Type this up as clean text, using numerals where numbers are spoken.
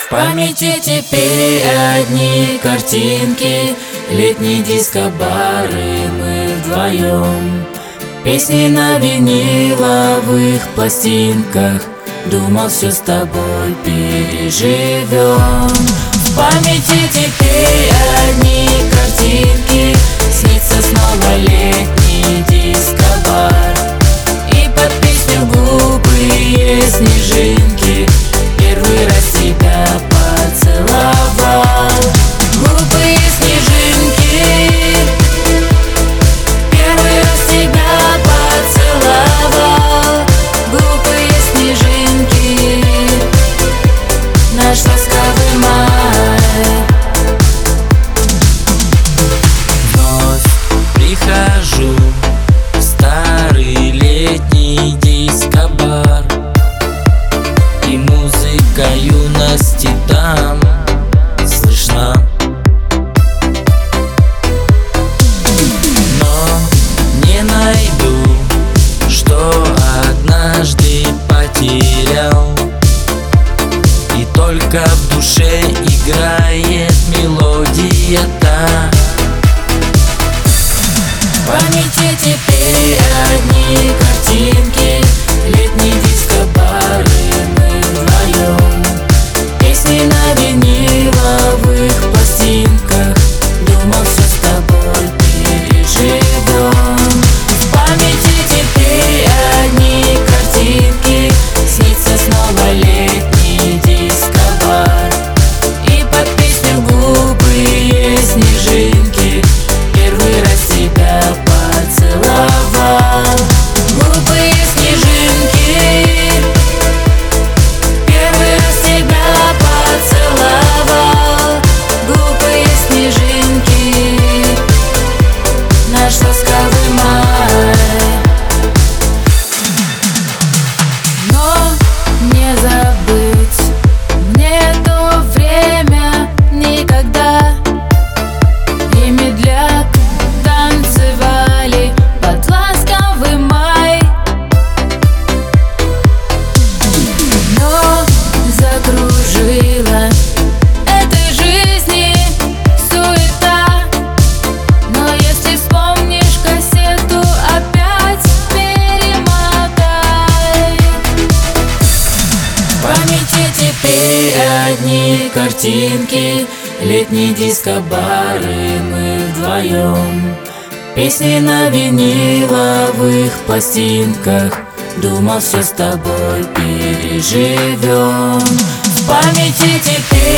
В памяти теперь одни картинки, летний диско-бар и мы вдвоем. Песни на виниловых пластинках, думал, все с тобой переживем. В памяти теперь одни картинки, снится снова летний диско-бар. И под песню глупые снежинки первый раз тебя поцеловал. Глупые снежинки, первый раз тебя поцеловал. Глупые снежинки, наш ласковый май. Вновь прихожу в старый летний диско-бар, и музыка юности там слышна. Но не найду, что однажды потерял, и только в душе играет мелодия та. В памяти теперь одни картинки, летний диско-бар и мы вдвоем. Песни на виниловых пластинках, думал, все с тобой переживем. В памяти теперь одни картинки, снится снова летний диско-бар. И под песню глупые снежинки первый раз тебя поцеловал. Глупые снежинки, первый раз тебя поцеловал. Глупые снежинки, наш ласковый май. Но не забыть мне то время никогда. И медляк танцевали под ласковый май. Но закружила этой жизни суета. Но если вспомнишь кассету, опять перемотай. В памяти теперь одни картинки, летний диско-бар и мы вдвоем. Песни на виниловых пластинках, думал, все с тобой переживем. В памяти теперь